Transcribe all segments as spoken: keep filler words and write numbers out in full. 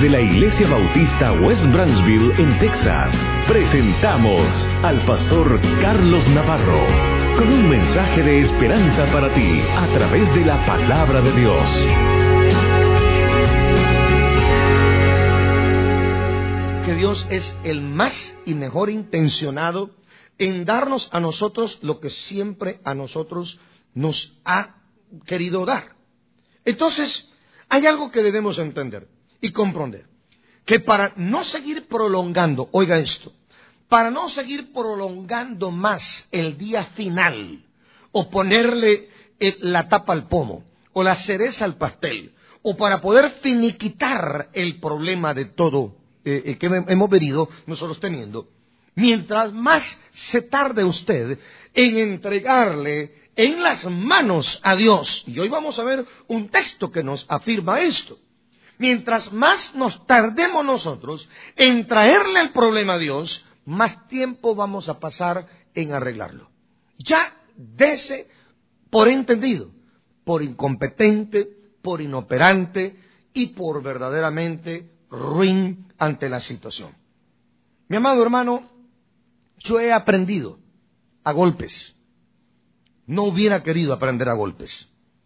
Desde la Iglesia Bautista West Branchville, en Texas, presentamos al pastor Carlos Navarro con un mensaje de esperanza para ti a través de la palabra de Dios. Que Dios es el más y mejor intencionado en darnos a nosotros lo que siempre a nosotros nos ha querido dar. Entonces, hay algo que debemos entender y comprender, que para no seguir prolongando, oiga esto, para no seguir prolongando más el día final, o ponerle la tapa al pomo, o la cereza al pastel, o para poder finiquitar el problema de todo eh, que hemos venido nosotros teniendo, mientras más se tarde usted en entregarle en las manos a Dios, y hoy vamos a ver un texto que nos afirma esto, mientras más nos tardemos nosotros en traerle el problema a Dios, más tiempo vamos a pasar en arreglarlo. Ya dese por entendido, por incompetente, por inoperante y por verdaderamente ruin ante la situación. Mi amado hermano, yo he aprendido a golpes. No hubiera querido aprender a golpes.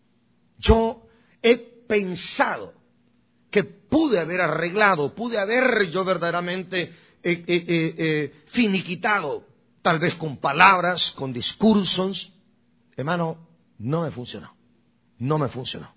Yo he pensado que pude haber arreglado, pude haber yo verdaderamente eh, eh, eh, eh, finiquitado, tal vez con palabras, con discursos. Hermano, no me funcionó. No me funcionó.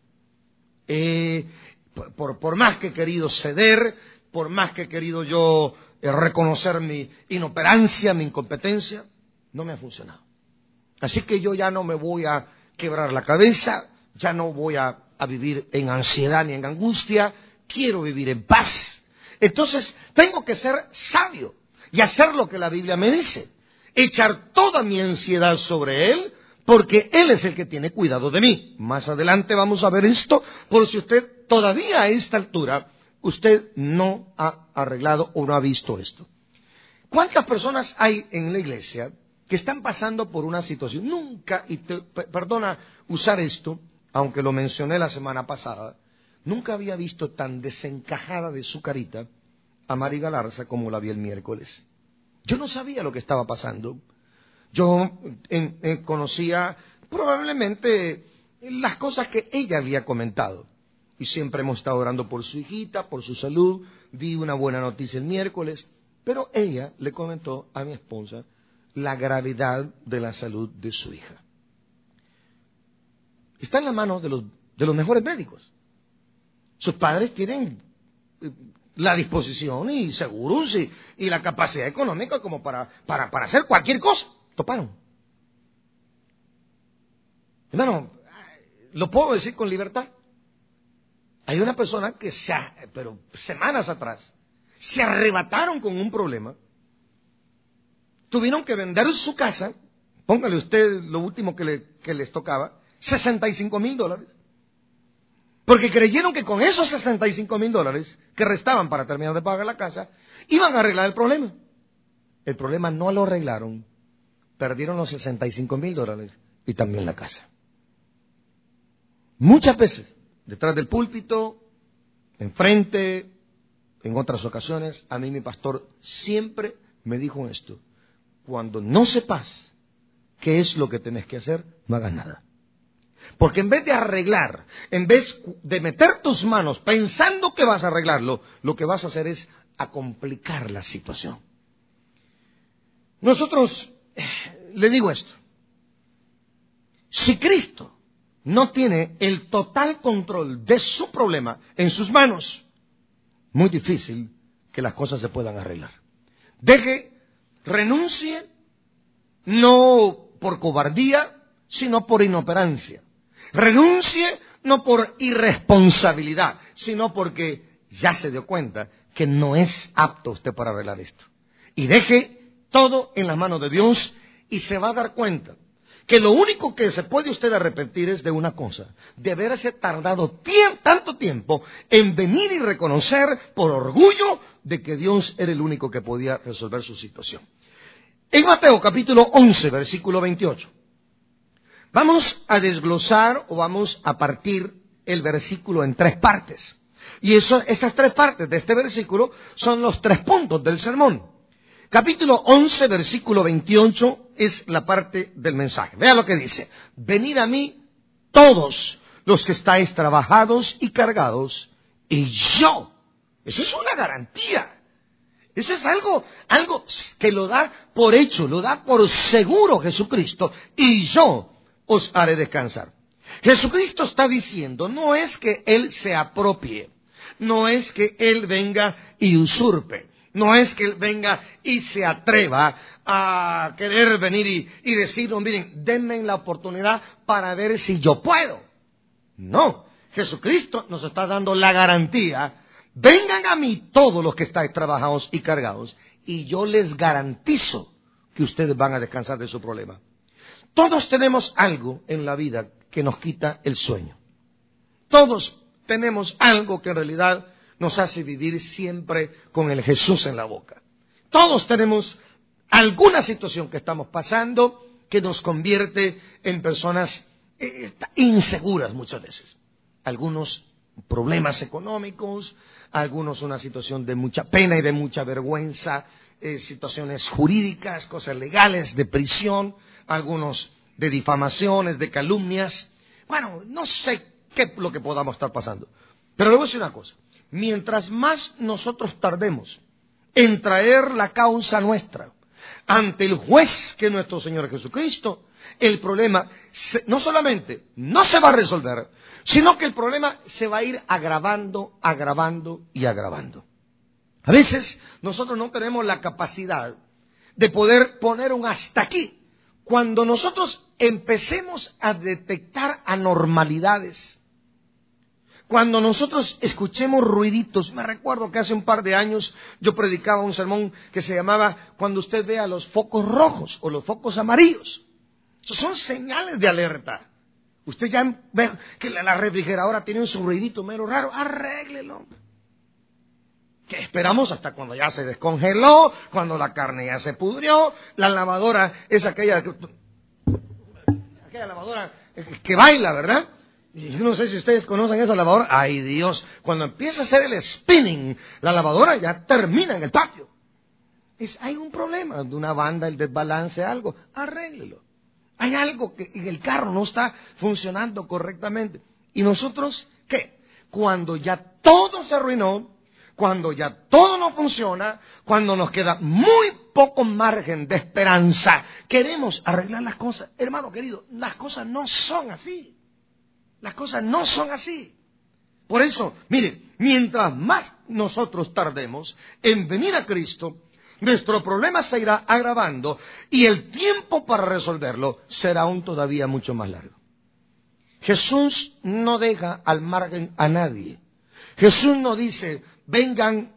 Eh, por, por más que he querido ceder, por más que he querido yo eh, reconocer mi inoperancia, mi incompetencia, no me ha funcionado. Así que yo ya no me voy a quebrar la cabeza, ya no voy a, a vivir en ansiedad ni en angustia, quiero vivir en paz. Entonces tengo que ser sabio y hacer lo que la Biblia me dice, echar toda mi ansiedad sobre Él, porque Él es el que tiene cuidado de mí. Más adelante vamos a ver esto, por si usted todavía a esta altura, usted no ha arreglado o no ha visto esto. ¿Cuántas personas hay en la iglesia que están pasando por una situación? Nunca, y te, perdona usar esto, aunque lo mencioné la semana pasada, nunca había visto tan desencajada de su carita a Mari Galarza como la vi el miércoles. Yo no sabía lo que estaba pasando. Yo en, en, conocía probablemente las cosas que ella había comentado. Y siempre hemos estado orando por su hijita, por su salud. Di una buena noticia el miércoles. Pero ella le comentó a mi esposa la gravedad de la salud de su hija. Está en las manos de los, de los mejores médicos. Sus padres tienen la disposición y seguros y, y la capacidad económica como para, para, para hacer cualquier cosa. Toparon. Hermano, lo puedo decir con libertad. Hay una persona que se, pero semanas atrás, se arrebataron con un problema. Tuvieron que vender su casa, póngale usted lo último que, le, que les tocaba, sesenta y cinco mil dólares. Porque creyeron que con esos sesenta y cinco mil dólares que restaban para terminar de pagar la casa, iban a arreglar el problema. El problema no lo arreglaron, perdieron los sesenta y cinco mil dólares y también la casa. Muchas veces, detrás del púlpito, enfrente, en otras ocasiones, a mí mi pastor siempre me dijo esto: cuando no sepas qué es lo que tenés que hacer, no hagas nada. Porque en vez de arreglar, en vez de meter tus manos pensando que vas a arreglarlo, lo que vas a hacer es a complicar la situación. Nosotros, le digo esto: si Cristo no tiene el total control de su problema en sus manos, muy difícil que las cosas se puedan arreglar. Deje, renuncie, no por cobardía, sino por inoperancia. Renuncie no por irresponsabilidad, sino porque ya se dio cuenta que no es apto usted para arreglar esto. Y deje todo en las manos de Dios y se va a dar cuenta que lo único que se puede usted arrepentir es de una cosa: de haberse tardado tiemp- tanto tiempo en venir y reconocer por orgullo de que Dios era el único que podía resolver su situación. En Mateo capítulo once, versículo veintiocho, vamos a desglosar o vamos a partir el versículo en tres partes. Y eso, esas tres partes de este versículo son los tres puntos del sermón. Capítulo once, versículo veintiocho, es la parte del mensaje. Vea lo que dice. Venid a mí todos los que estáis trabajados y cargados, y yo. Eso es una garantía. Eso es algo, algo que lo da por hecho, lo da por seguro Jesucristo, y yo os haré descansar. Jesucristo está diciendo, no es que Él se apropie, no es que Él venga y usurpe, no es que Él venga y se atreva a querer venir y, y decir, no, miren, denme la oportunidad para ver si yo puedo. No, Jesucristo nos está dando la garantía. Vengan a mí todos los que estáis trabajados y cargados, y yo les garantizo que ustedes van a descansar de su problema. Todos tenemos algo en la vida que nos quita el sueño. Todos tenemos algo que en realidad nos hace vivir siempre con el Jesús en la boca. Todos tenemos alguna situación que estamos pasando que nos convierte en personas eh, inseguras muchas veces. Algunos problemas económicos, algunos una situación de mucha pena y de mucha vergüenza, eh, situaciones jurídicas, cosas legales, de prisión, algunos de difamaciones, de calumnias. Bueno, no sé qué es lo que podamos estar pasando. Pero le voy a decir una cosa. Mientras más nosotros tardemos en traer la causa nuestra ante el juez que es nuestro Señor Jesucristo, el problema se, no solamente no se va a resolver, sino que el problema se va a ir agravando, agravando y agravando. A veces nosotros no tenemos la capacidad de poder poner un hasta aquí. Cuando nosotros empecemos a detectar anormalidades, cuando nosotros escuchemos ruiditos, me recuerdo que hace un par de años yo predicaba un sermón que se llamaba Cuando usted vea los focos rojos o los focos amarillos. Esos son señales de alerta. Usted ya ve que la refrigeradora tiene un ruidito medio raro, arréglelo. Que esperamos hasta cuando ya se descongeló, cuando la carne ya se pudrió, la lavadora es aquella, aquella lavadora que baila, ¿verdad? Y no sé si ustedes conocen esa lavadora. Ay Dios, cuando empieza a hacer el spinning, la lavadora ya termina en el patio. Es, hay un problema de una banda, el desbalance, algo, arréglelo. Hay algo que en el carro no está funcionando correctamente. ¿Y nosotros qué? Cuando ya todo se arruinó, cuando ya todo no funciona, cuando nos queda muy poco margen de esperanza, queremos arreglar las cosas. Hermano querido, las cosas no son así. Las cosas no son así. Por eso, mire, mientras más nosotros tardemos en venir a Cristo, nuestro problema se irá agravando y el tiempo para resolverlo será aún todavía mucho más largo. Jesús no deja al margen a nadie. Jesús no dice, vengan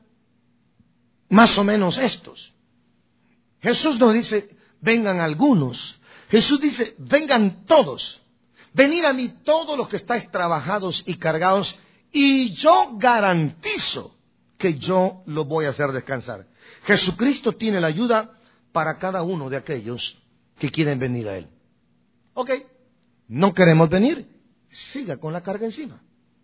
más o menos estos. Jesús no dice, vengan algunos. Jesús dice, vengan todos. Venid a mí todos los que estáis trabajados y cargados, y yo garantizo que yo los voy a hacer descansar. Jesucristo tiene la ayuda para cada uno de aquellos que quieren venir a Él. Ok, no queremos venir, siga con la carga encima.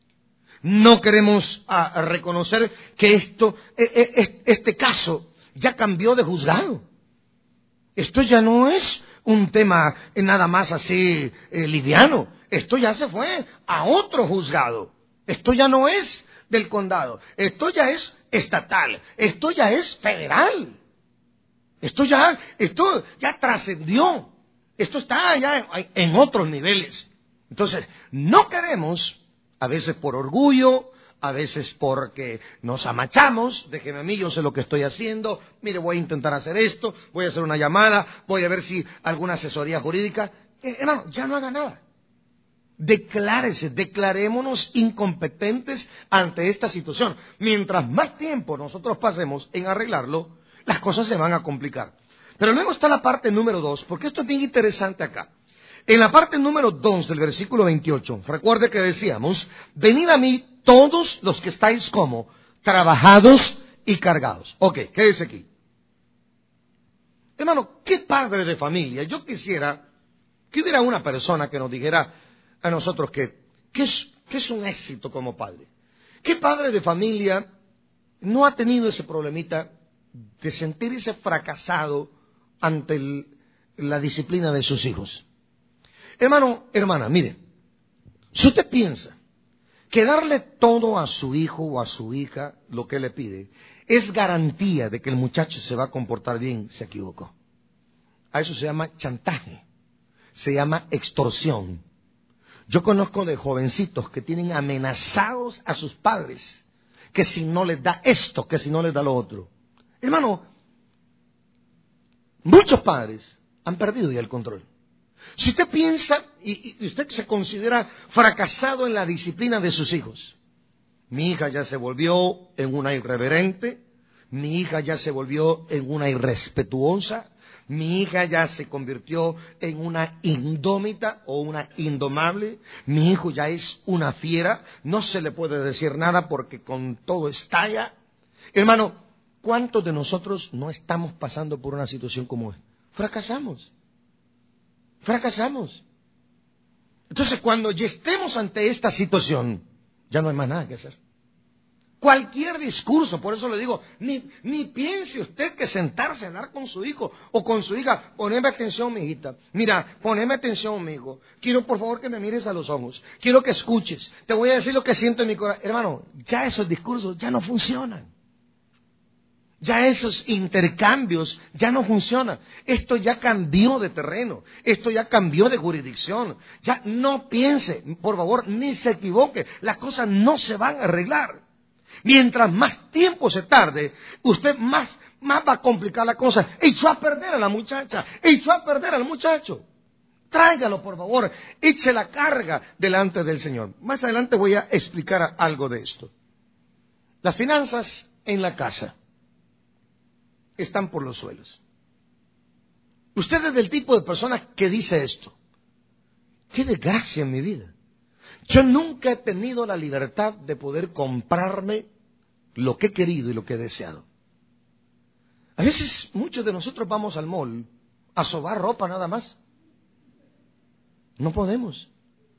No queremos a, a reconocer que esto, e, e, este caso ya cambió de juzgado. Esto ya no es un tema nada más así eh, liviano. Esto ya se fue a otro juzgado. Esto ya no es del condado. Esto ya es estatal. Esto ya es federal. Esto ya, esto ya trascendió. Esto está ya en, en otros niveles. Entonces, no queremos, a veces por orgullo, a veces porque nos amachamos, déjeme a mí, yo sé lo que estoy haciendo, mire, voy a intentar hacer esto, voy a hacer una llamada, voy a ver si alguna asesoría jurídica. Eh, hermano, ya no haga nada. Declárese, declarémonos incompetentes ante esta situación. Mientras más tiempo nosotros pasemos en arreglarlo, las cosas se van a complicar. Pero luego está la parte número dos, porque esto es bien interesante acá. En la parte número dos del versículo veintiocho, recuerde que decíamos, venid a mí todos los que estáis como trabajados y cargados. Ok, quédese aquí. Hermano, qué padre de familia. Yo quisiera que hubiera una persona que nos dijera a nosotros que, que, es, que es un éxito como padre. ¿Qué padre de familia no ha tenido ese problemita de sentirse fracasado ante el, la disciplina de sus hijos? Hermano, hermana, mire, si usted piensa que darle todo a su hijo o a su hija, lo que le pide, es garantía de que el muchacho se va a comportar bien, se equivocó. A eso se llama chantaje, se llama extorsión. Yo conozco de jovencitos que tienen amenazados a sus padres, que si no les da esto, que si no les da lo otro. Hermano, muchos padres han perdido ya el control. Si usted piensa y, y usted se considera fracasado en la disciplina de sus hijos, mi hija ya se volvió en una irreverente, mi hija ya se volvió en una irrespetuosa, mi hija ya se convirtió en una indómita o una indomable, mi hijo ya es una fiera, no se le puede decir nada porque con todo estalla. Hermano, ¿cuántos de nosotros no estamos pasando por una situación como esta? Fracasamos. Fracasamos. Entonces, cuando ya estemos ante esta situación, ya no hay más nada que hacer. Cualquier discurso, por eso le digo, ni, ni piense usted que sentarse a hablar con su hijo o con su hija, poneme atención, mi hijita, mira, poneme atención, mi hijo, quiero por favor que me mires a los ojos, quiero que escuches, te voy a decir lo que siento en mi corazón. Hermano, ya esos discursos ya no funcionan. Ya esos intercambios ya no funcionan. Esto ya cambió de terreno. Esto ya cambió de jurisdicción. Ya no piense, por favor, ni se equivoque. Las cosas no se van a arreglar. Mientras más tiempo se tarde, usted más, más va a complicar la cosa. Echó a perder a la muchacha. Echó a perder al muchacho. Tráigalo, por favor. Eche la carga delante del Señor. Más adelante voy a explicar algo de esto. Las finanzas en la casa están por los suelos. Usted es del tipo de persona que dice esto: qué desgracia en mi vida. Yo nunca he tenido la libertad de poder comprarme lo que he querido y lo que he deseado. A veces muchos de nosotros vamos al mall a sobar ropa nada más. No podemos.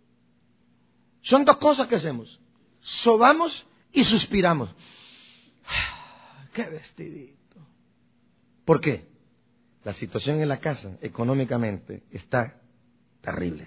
Son dos cosas que hacemos: sobamos y suspiramos. ¡Qué vestidito! ¿Por qué? La situación en la casa, económicamente, está terrible.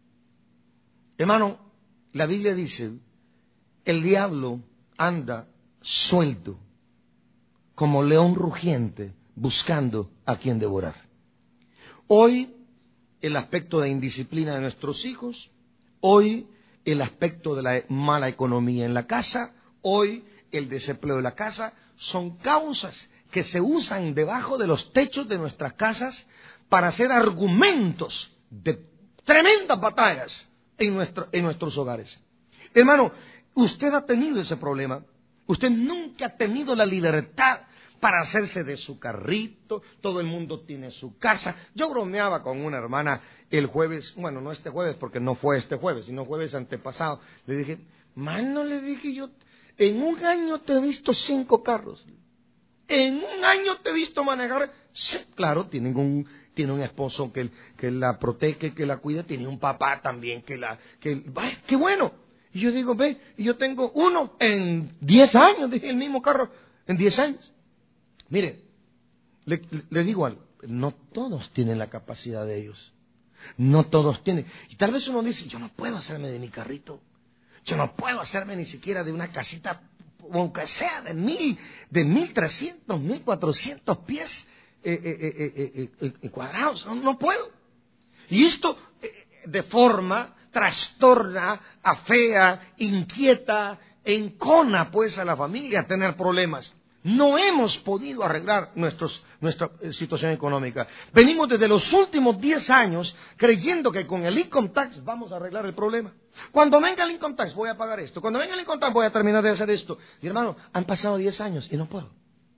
Hermano, la Biblia dice, el diablo anda suelto, como león rugiente, buscando a quien devorar. Hoy, el aspecto de indisciplina de nuestros hijos, hoy, el aspecto de la mala economía en la casa, hoy, el desempleo de la casa, son causas que se usan debajo de los techos de nuestras casas para hacer argumentos de tremendas batallas en, nuestro, en nuestros hogares. Hermano, usted ha tenido ese problema. Usted nunca ha tenido la libertad para hacerse de su carrito. Todo el mundo tiene su casa. Yo bromeaba con una hermana el jueves, bueno, no este jueves porque no fue este jueves, sino jueves antepasado. Le dije, mano, le dije yo, en un año te he visto cinco carros. En un año te he visto manejar. Sí, claro, tienen un, tiene un esposo que, que la protege, que la cuida, tiene un papá también que la... que ¡ay, qué bueno! Y yo digo, ve, y yo tengo uno en diez años, dije, el mismo carro, en diez años. Mire, le, le digo algo, no todos tienen la capacidad de ellos. No todos tienen. Y tal vez uno dice, yo no puedo hacerme de mi carrito. Yo no puedo hacerme ni siquiera de una casita, aunque sea de mil, de mil trescientos, mil cuatrocientos pies eh, eh, eh, eh, eh, cuadrados. No, no puedo. Y esto eh, de forma trastorna, afea, inquieta, encona pues a la familia a tener problemas. No hemos podido arreglar nuestros, nuestra eh, situación económica. Venimos desde los últimos diez años creyendo que con el income tax vamos a arreglar el problema. Cuando venga el income tax voy a pagar esto. Cuando venga el income tax voy a terminar de hacer esto. Y hermano, han pasado diez años y no puedo.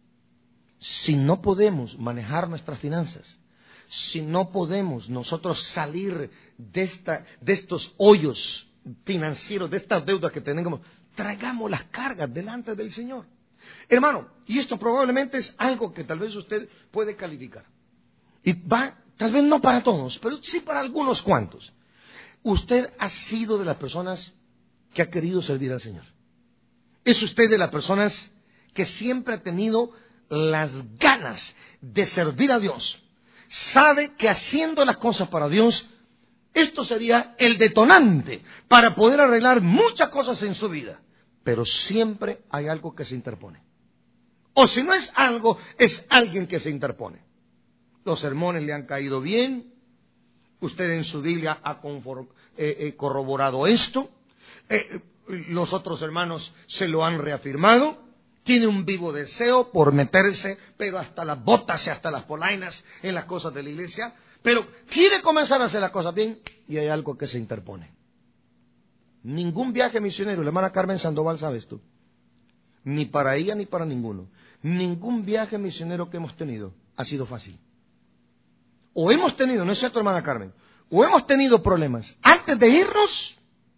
Si no podemos manejar nuestras finanzas, si no podemos nosotros salir de, esta, de estos hoyos financieros, de estas deudas que tenemos, traigamos las cargas delante del Señor. Hermano, y esto probablemente es algo que tal vez usted puede calificar. Y va, tal vez no para todos, pero sí para algunos cuantos. Usted ha sido de las personas que ha querido servir al Señor. ¿Es usted de las personas que siempre ha tenido las ganas de servir a Dios? Sabe que haciendo las cosas para Dios, esto sería el detonante para poder arreglar muchas cosas en su vida. Pero siempre hay algo que se interpone. O si no es algo, es alguien que se interpone. Los sermones le han caído bien. Usted en su Biblia ha conform, eh, eh, corroborado esto. Eh, los otros hermanos se lo han reafirmado. Tiene un vivo deseo por meterse, pero hasta las botas y hasta las polainas en las cosas de la iglesia. Pero quiere comenzar a hacer las cosas bien y hay algo que se interpone. Ningún viaje misionero, la hermana Carmen Sandoval sabe esto, ni para ella ni para ninguno, ningún viaje misionero que hemos tenido ha sido fácil. O hemos tenido, ¿no es cierto, hermana Carmen? O hemos tenido problemas antes de irnos,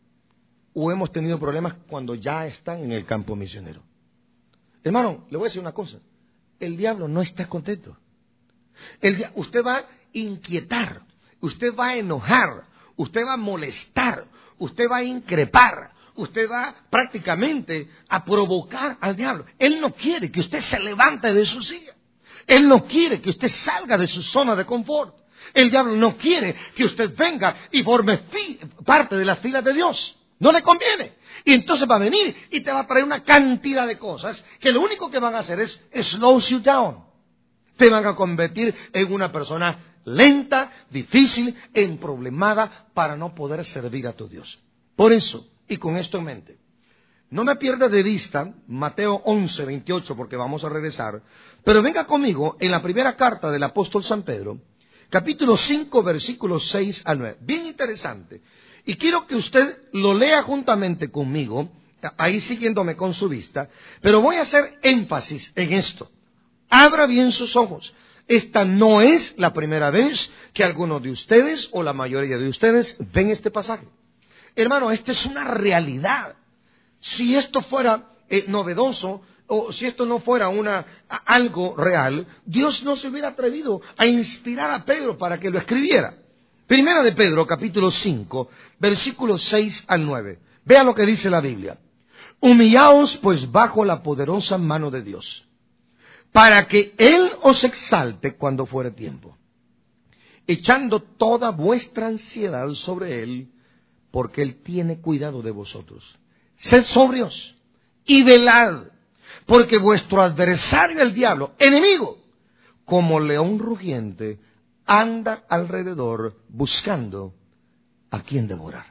o hemos tenido problemas cuando ya están en el campo misionero. Hermano, le voy a decir una cosa, el diablo no está contento. El dia- usted va a inquietar, usted va a enojar, usted va a molestar, usted va a increpar, usted va prácticamente a provocar al diablo. Él no quiere que usted se levante de su silla. Él no quiere que usted salga de su zona de confort. El diablo no quiere que usted venga y forme fi- parte de las filas de Dios. No le conviene. Y entonces va a venir y te va a traer una cantidad de cosas que lo único que van a hacer es slow you down. Te van a convertir en una persona lenta, difícil, emproblemada para no poder servir a tu Dios. Por eso, y con esto en mente, no me pierda de vista Mateo once, veintiocho, porque vamos a regresar, pero venga conmigo en la primera carta del apóstol San Pedro, capítulo cinco, versículos seis al nueve. Bien interesante. Y quiero que usted lo lea juntamente conmigo, ahí siguiéndome con su vista, pero voy a hacer énfasis en esto. Abra bien sus ojos. Esta no es la primera vez que algunos de ustedes o la mayoría de ustedes ven este pasaje. Hermano, esta es una realidad. Si esto fuera eh, novedoso o si esto no fuera una, a, algo real, Dios no se hubiera atrevido a inspirar a Pedro para que lo escribiera. Primera de Pedro, capítulo cinco, versículos seis al nueve. Vea lo que dice la Biblia. Humillaos pues bajo la poderosa mano de Dios, para que Él os exalte cuando fuere tiempo, echando toda vuestra ansiedad sobre Él, porque Él tiene cuidado de vosotros. Sed sobrios y velad, porque vuestro adversario el diablo, enemigo, como león rugiente, anda alrededor buscando a quien devorar.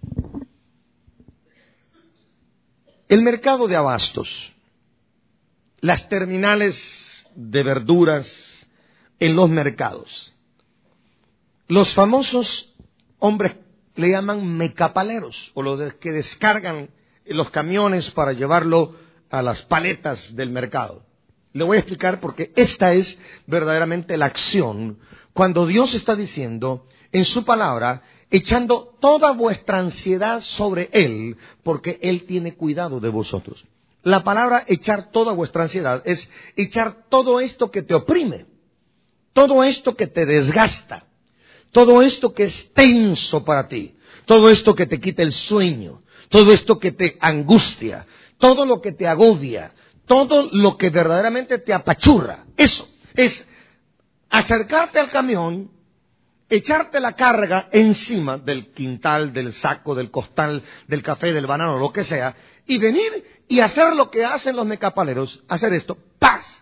El mercado de abastos, las terminales de verduras en los mercados, los famosos hombres le llaman mecapaleros, o los que descargan los camiones para llevarlo a las paletas del mercado. Le voy a explicar porque esta es verdaderamente la acción cuando Dios está diciendo en su palabra, echando toda vuestra ansiedad sobre Él, porque Él tiene cuidado de vosotros. La palabra echar toda vuestra ansiedad es echar todo esto que te oprime, todo esto que te desgasta, todo esto que es tenso para ti, todo esto que te quita el sueño, todo esto que te angustia, todo lo que te agobia, todo lo que verdaderamente te apachurra. Eso es acercarte al camión, echarte la carga encima del quintal, del saco, del costal, del café, del banano, lo que sea, y venir y hacer lo que hacen los mecapaleros, hacer esto, ¡paz!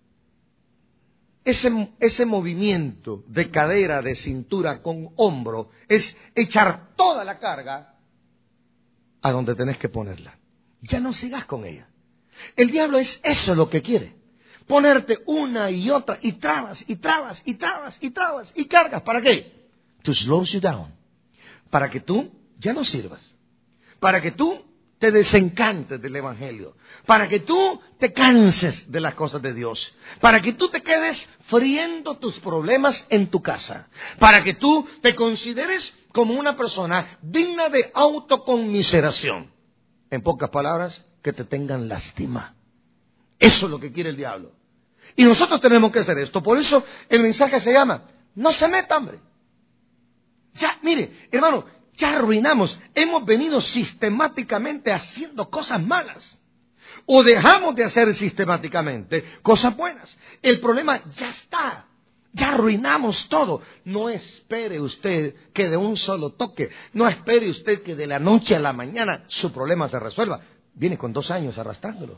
Ese, ese movimiento de cadera, de cintura con hombro, es echar toda la carga a donde tenés que ponerla. Ya no sigas con ella. El diablo es eso lo que quiere. Ponerte una y otra, y trabas, y trabas, y trabas, y trabas, y cargas. ¿Para qué? To slow you down. Para que tú ya no sirvas. Para que tú te desencantes del Evangelio. Para que tú te canses de las cosas de Dios. Para que tú te quedes friendo tus problemas en tu casa. Para que tú te consideres como una persona digna de autoconmiseración. En pocas palabras, que te tengan lástima. Eso es lo que quiere el diablo. Y nosotros tenemos que hacer esto. Por eso el mensaje se llama, no se meta, hombre. Ya, mire, hermano, ya arruinamos. Hemos venido sistemáticamente haciendo cosas malas. o dejamos de hacer sistemáticamente cosas buenas. El problema ya está. Ya arruinamos todo. No espere usted que de un solo toque, no espere usted que de la noche a la mañana su problema se resuelva. Viene con dos años arrastrándolo.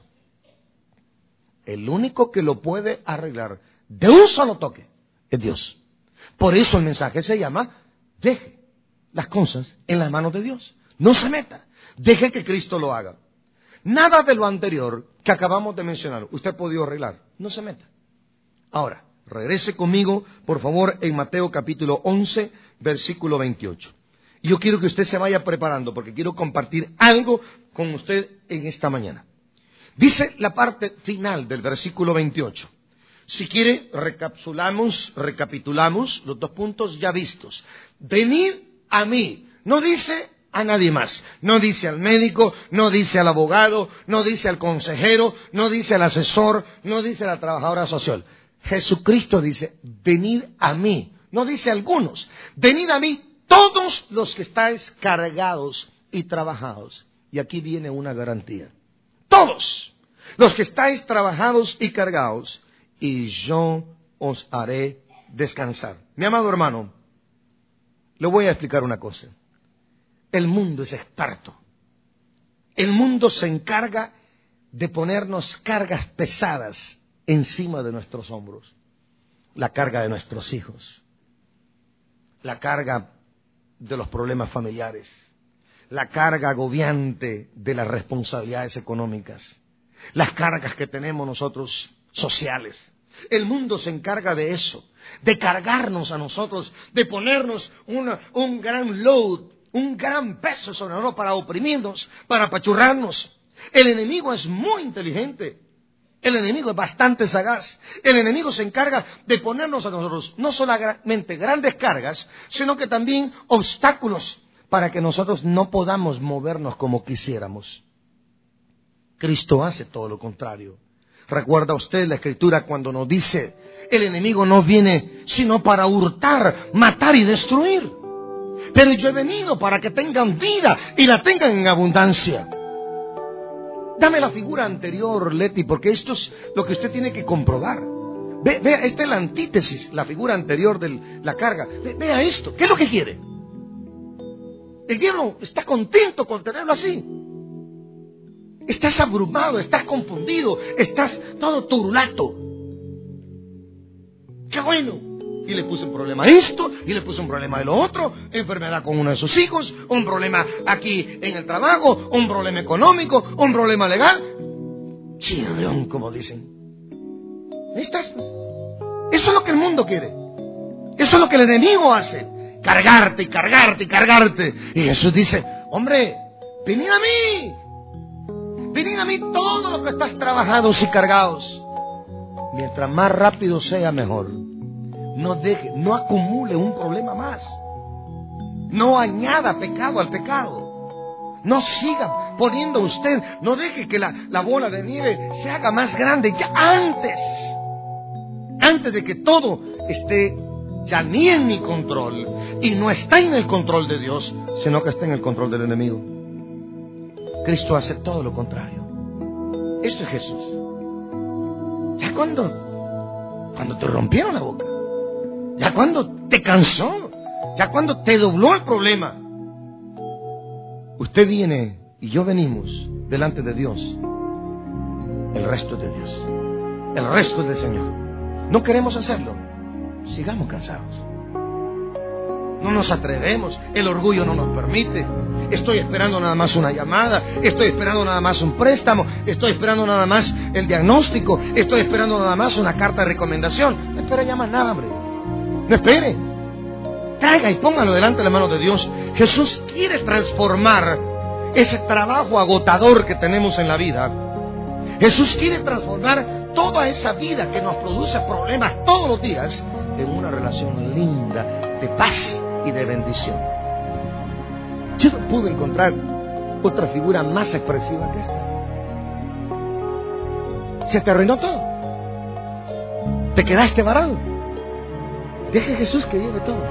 El único que lo puede arreglar de un solo toque es Dios. Por eso el mensaje se llama: deje las cosas en las manos de Dios. No se meta. Deje que Cristo lo haga. Nada de lo anterior que acabamos de mencionar usted ha podido arreglar. No se meta. Ahora, regrese conmigo, por favor, en Mateo capítulo once, versículo veintiocho. Y yo quiero que usted se vaya preparando porque quiero compartir algo con usted en esta mañana. Dice la parte final del versículo veintiocho. Si quiere, recapitulamos, recapitulamos los dos puntos ya vistos. Venid a mí. No dice a nadie más. No dice al médico, no dice al abogado, no dice al consejero, no dice al asesor, no dice a la trabajadora social. Jesucristo dice: venid a mí. No dice algunos. Venid a mí todos los que estáis cargados y trabajados. Y aquí viene una garantía. Todos los que estáis trabajados y cargados, y yo os haré descansar. Mi amado hermano, le voy a explicar una cosa. El mundo es experto. El mundo se encarga de ponernos cargas pesadas encima de nuestros hombros. La carga de nuestros hijos, la carga de los problemas familiares, la carga agobiante de las responsabilidades económicas, las cargas que tenemos nosotros sociales. El mundo se encarga de eso, de cargarnos a nosotros, de ponernos una, un gran load, un gran peso sobre nosotros para oprimirnos, para apachurrarnos. El enemigo es muy inteligente. El enemigo es bastante sagaz. El enemigo se encarga de ponernos a nosotros no solamente grandes cargas, sino que también obstáculos para que nosotros no podamos movernos como quisiéramos. Cristo hace todo lo contrario. ¿Recuerda usted la Escritura cuando nos dice: el enemigo no viene sino para hurtar, matar y destruir? Pero yo he venido para que tengan vida y la tengan en abundancia. Dame la figura anterior, Leti, porque esto es lo que usted tiene que comprobar. Ve, vea, esta es la antítesis, la figura anterior de la carga. Ve, vea esto, ¿qué es lo que quiere? El diablo está contento con tenerlo así. Estás abrumado, estás confundido, estás todo turulato. ¡Qué bueno! Y le puse un problema a esto, y le puse un problema de lo otro, enfermedad con uno de sus hijos, un problema aquí en el trabajo, un problema económico, un problema legal. Chirrión, como dicen. ¿Estás? Eso es lo que el mundo quiere. Eso es lo que el enemigo hace. Cargarte y cargarte y cargarte. Y Jesús dice: hombre, venid a mí. Venid a mí todos los que estás trabajados y cargados. Mientras más rápido sea, mejor. No deje, no acumule un problema más. No añada pecado al pecado. No siga poniendo usted, no deje que la, la bola de nieve se haga más grande ya antes. Antes de que todo esté ya ni en mi control. Y no está en el control de Dios, sino que está en el control del enemigo. Cristo hace todo lo contrario. Esto es Jesús. Ya cuando, cuando te rompieron la boca, ya cuando te cansó, ya cuando te dobló el problema, usted viene y yo venimos delante de Dios. El resto es de Dios. El resto es del Señor. No queremos hacerlo. Sigamos cansados. No nos atrevemos. El orgullo no nos permite. Estoy esperando nada más una llamada. Estoy esperando nada más un préstamo. Estoy esperando nada más el diagnóstico. Estoy esperando nada más una carta de recomendación. No espera ya más nada, hombre. No espere. Traiga y póngalo delante de la mano de Dios. Jesús quiere transformar ese trabajo agotador que tenemos en la vida. Jesús quiere transformar toda esa vida que nos produce problemas todos los días en una relación linda de paz y de bendición. Yo no pude encontrar otra figura más expresiva que esta. Se te arruinó todo. Te quedaste varado. Deje a Jesús que lleve todo.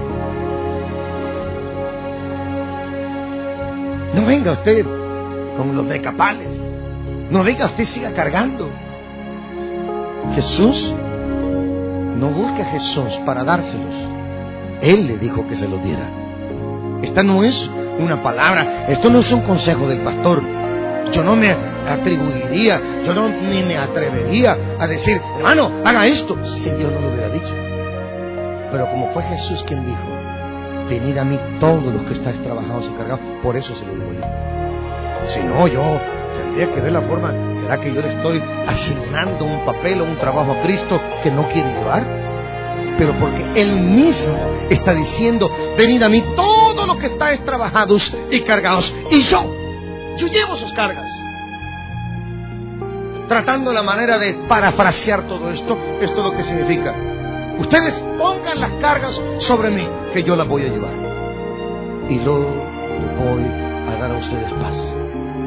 No venga usted con los decapales. No venga, usted siga cargando. Jesús, no busque a Jesús para dárselos. Él le dijo que se los diera. Esta no es una palabra, esto no es un consejo del pastor. Yo no me atribuiría, yo no ni me atrevería a decir, hermano, haga esto, si Dios no lo hubiera dicho. Pero como fue Jesús quien dijo, venid a mí todos los que estáis trabajados y cargados, por eso se lo digo yo. Si no, yo tendría que ver la forma, ¿será que yo le estoy asignando un papel o un trabajo a Cristo que no quiere llevar? Pero porque Él mismo está diciendo, venid a mí todos los que estáis trabajados y cargados, y yo, yo llevo sus cargas. Tratando la manera de parafrasear todo esto, esto es lo que significa: ustedes pongan las cargas sobre mí, que yo las voy a llevar. Y luego les voy a dar a ustedes paz.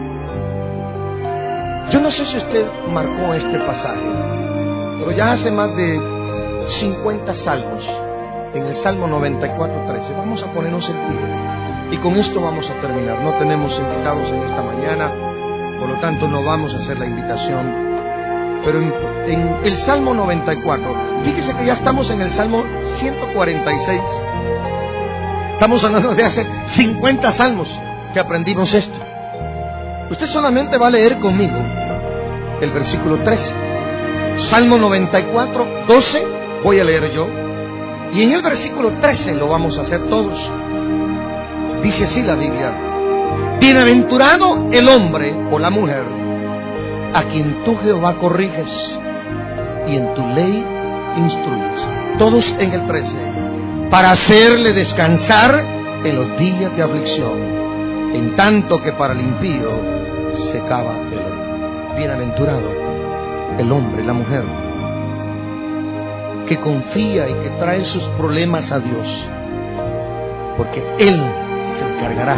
Yo no sé si usted marcó este pasaje, pero ya hace más de cincuenta salmos, en el Salmo noventa y cuatro, trece. Vamos a ponernos en pie y con esto vamos a terminar. No tenemos invitados en esta mañana, por lo tanto no vamos a hacer la invitación. Pero en, en el Salmo noventa y cuatro, fíjese que ya estamos en el Salmo ciento cuarenta y seis. Estamos hablando de hace cincuenta salmos que aprendimos esto. Usted solamente va a leer conmigo el versículo trece. Salmo noventa y cuatro, doce, voy a leer yo. Y en el versículo trece lo vamos a hacer todos. Dice así la Biblia: bienaventurado el hombre o la mujer a quien tú, Jehová, corriges y en tu ley instruyes. Todos en el trece. Para hacerle descansar en los días de aflicción, en tanto que para el impío se cava el hoyo. Bienaventurado el hombre, la mujer, que confía y que trae sus problemas a Dios, porque Él se encargará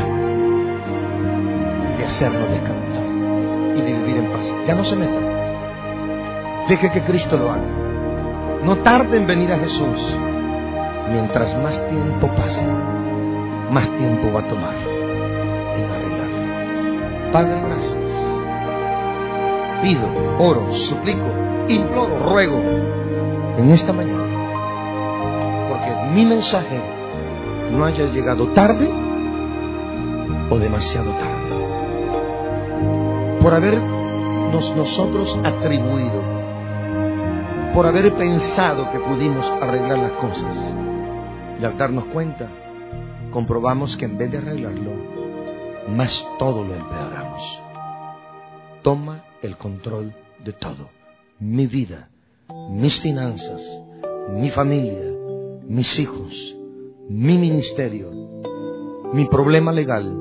de hacernos descansar y de vivir en paz. Ya no se meta. Deje que Cristo lo haga. No tarde en venir a Jesús. Mientras más tiempo pase, más tiempo va a tomar en arreglarlo. Padre, gracias. Pido, oro, suplico, imploro, ruego en esta mañana, porque mi mensaje no haya llegado tarde o demasiado tarde, por habernos nosotros atribuido, por haber pensado que pudimos arreglar las cosas, y al darnos cuenta comprobamos que en vez de arreglarlo, más todo lo empeoramos. Toma el control de todo: mi vida, mis finanzas, mi familia, mis hijos, mi ministerio, mi problema legal.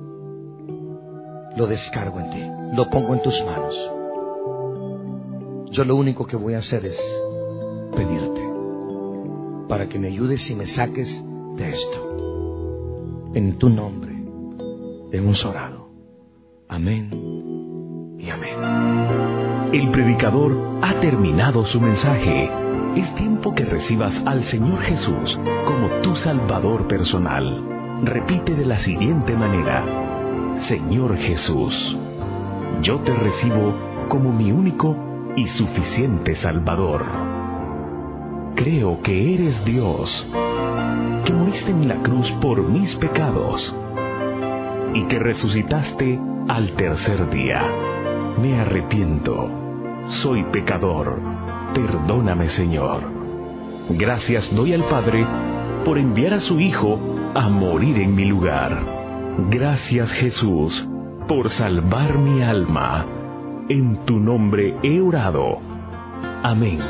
Lo descargo en ti, lo pongo en tus manos. Yo lo único que voy a hacer es pedirte para que me ayudes y me saques de esto. En tu nombre hemos orado. Amén y amén. El predicador ha terminado su mensaje. Es tiempo que recibas al Señor Jesús como tu Salvador personal. Repite de la siguiente manera: Señor Jesús, yo te recibo como mi único y suficiente Salvador. Creo que eres Dios, que moriste en la cruz por mis pecados y que resucitaste al tercer día. Me arrepiento, soy pecador, perdóname, Señor. Gracias doy al Padre por enviar a su Hijo a morir en mi lugar. Gracias, Jesús, por salvar mi alma. En tu nombre he orado. Amén.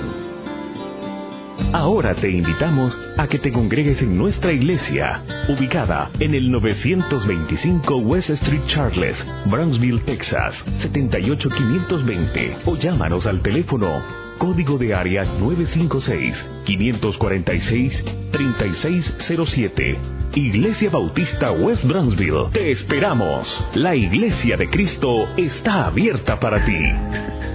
Ahora te invitamos a que te congregues en nuestra iglesia, ubicada en el novecientos veinticinco West Street Charles, Brownsville, Texas, setenta y ocho quinientos veinte, o llámanos al teléfono código de área nueve cinco seis, cinco cuatro seis, tres seis cero siete. Iglesia Bautista West Brownsville. Te esperamos. La Iglesia de Cristo está abierta para ti.